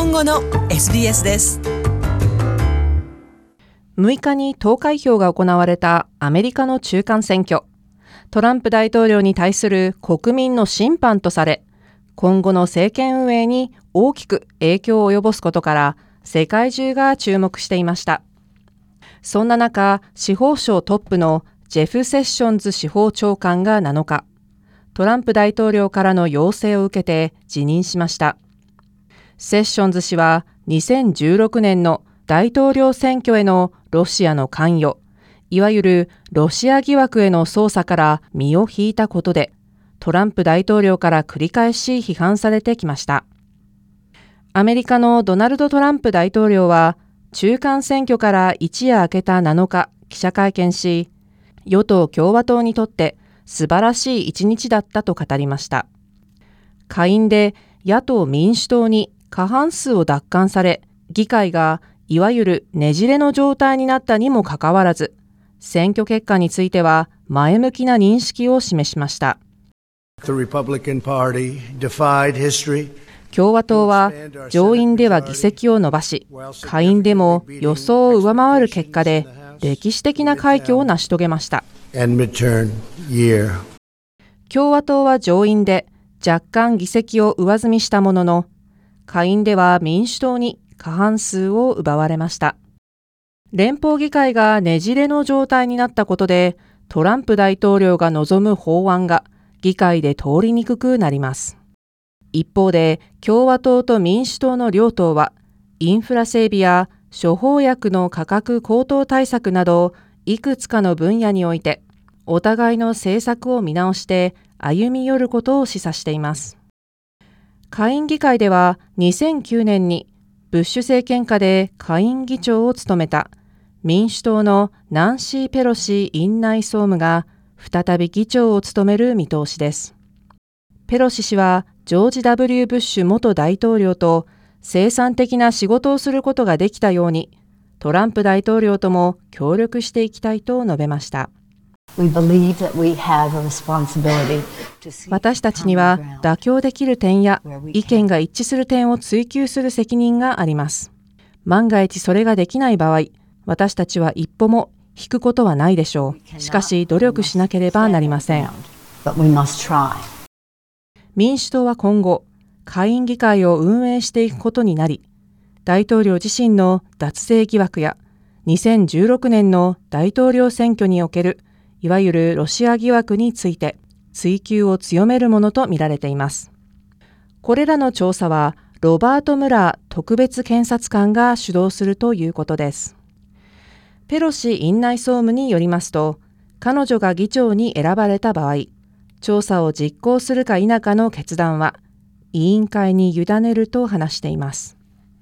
本語の SBS です。 6日に投開票が行われたアメリカの中間選挙。トランプ大統領に対する国民の審判とされ、今後の政権運営に大きく影響を及ぼすことから世界中が注目していました。そんな中、司法省トップのジェフ・セッションズ司法長官が7日、トランプ大統領からの要請を受けて辞任しました。セッションズ氏は2016年の大統領選挙へのロシアの関与、いわゆるロシア疑惑への捜査から身を引いたことで、トランプ大統領から繰り返し批判されてきました。アメリカのドナルド・トランプ大統領は、中間選挙から一夜明けた7日、記者会見し、与党共和党にとって素晴らしい一日だったと語りました。下院で野党民主党に過半数を奪還され、議会がいわゆるねじれの状態になったにもかかわらず、選挙結果については前向きな認識を示しました。共和党は上院では議席を伸ばし、下院でも予想を上回る結果で歴史的な快挙を成し遂げました。共和党は上院で若干議席を上積みしたものの、下院では民主党に過半数を奪われました。連邦議会がねじれの状態になったことで、トランプ大統領が望む法案が議会で通りにくくなります。一方で、共和党と民主党の両党は、インフラ整備や処方薬の価格高騰対策など、いくつかの分野において、お互いの政策を見直して歩み寄ることを示唆しています。下院議会では、2009年にブッシュ政権下で下院議長を務めた民主党のナンシー・ペロシ院内総務が再び議長を務める見通しです。ペロシ氏はジョージ・ W. ブッシュ元大統領と生産的な仕事をすることができたように、トランプ大統領とも協力していきたいと述べました。私たちには妥協できる点や意見が一致する点を追求する責任があります。万が一それができない場合、私たちは一歩も引くことはないでしょう。しかし努力しなければなりません。民主党は今後、下院議会を運営していくことになり、大統領自身の脱税疑惑や2016年の大統領選挙におけるいわゆるロシア疑惑について追及を強めるものとみられています。これらの調査はロバート・ムラー特別検察官が主導するということです。ペロシ院内総務によりますと、彼女が議長に選ばれた場合、調査を実行するか否かの決断は委員会に委ねると話しています。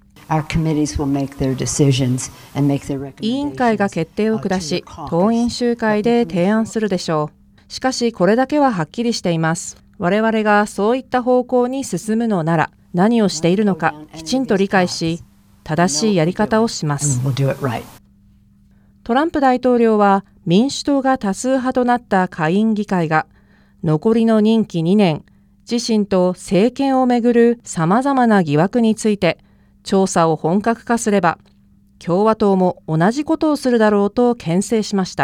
委員会が決定を下し、党員集会で提案するでしょう。しかしこれだけははっきりしています。我々がそういった方向に進むのなら、何をしているのかきちんと理解し、正しいやり方をします。トランプ大統領は民主党が多数派となった下院議会が残りの任期2年、自身と政権をめぐるさまざまな疑惑について調査を本格化すれば、共和党も同じことをするだろうと牽制しました。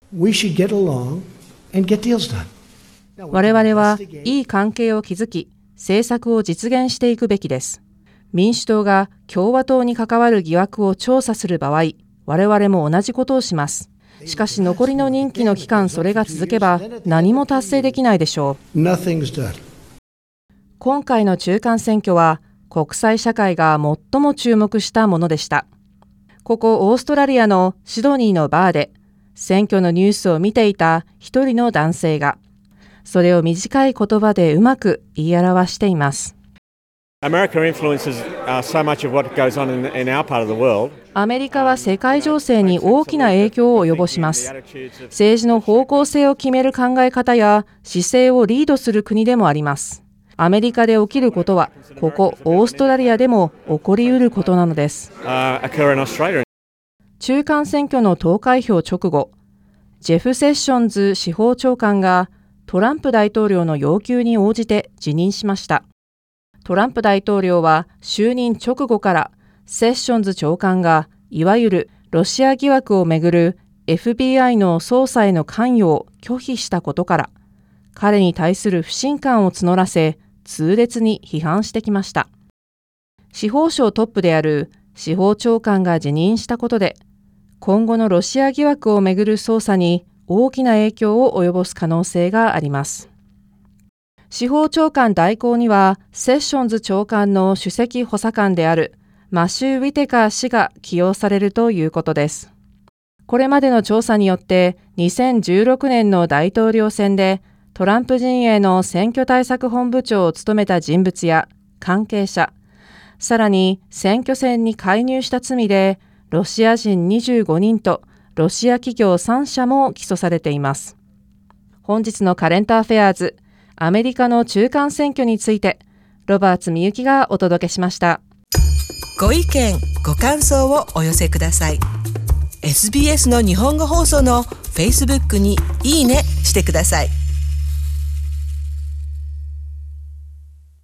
我々はいい関係を築き、政策を実現していくべきです。民主党が共和党に関わる疑惑を調査する場合、我々も同じことをします。しかし残りの任期の期間、それが続けば何も達成できないでしょう。今回の中間選挙は国際社会が最も注目したものでした。ここオーストラリアのシドニーのバーで選挙のニュースを見ていた一人の男性が、それを短い言葉でうまく言い表しています。アメリカは世界情勢に大きな影響を及ぼします。政治の方向性を決める考え方や姿勢をリードする国でもあります。アメリカで起きることは、ここオーストラリアでも起こりうることなのです。中間選挙の投開票直後、ジェフ・セッションズ司法長官がトランプ大統領の要求に応じて辞任しました。 トランプ大統領は就任直後からセッションズ長官がいわゆるロシア疑惑をめぐる FBI の捜査への関与を拒否したことから、彼に対する不信感を募らせ、痛烈に批判してきました。司法省トップである司法長官が辞任したことで、今後のロシア疑惑をめぐる捜査に大きな影響を及ぼす可能性があります。司法長官代行には、セッションズ長官の首席補佐官であるマシュー・ウィテカー氏が起用されるということです。これまでの調査によって、2016年の大統領選でトランプ陣営の選挙対策本部長を務めた人物や関係者、さらに選挙戦に介入した罪でロシア人25人とロシア企業3社も起訴されています。本日のカレントアフェアーズ、アメリカの中間選挙について、ロバーツみゆきがお届けしました。 ご意見、ご感想をお寄せください。SBS の日本語放送の Facebook にいいねしてください。